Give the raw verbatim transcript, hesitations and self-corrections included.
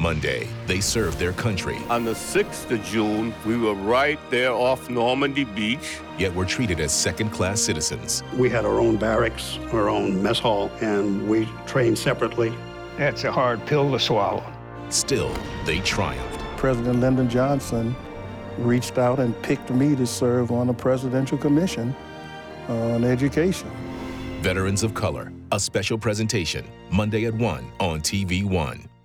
Monday, they served their country. On the sixth of June, we were right there off Normandy Beach. Yet were treated as second-class citizens. We had our own barracks, our own mess hall, and we trained separately. That's a hard pill to swallow. Still, they triumphed. President Lyndon Johnson reached out and picked me to serve on a presidential commission on education. Veterans of Color, a special presentation, Monday at one on T V one.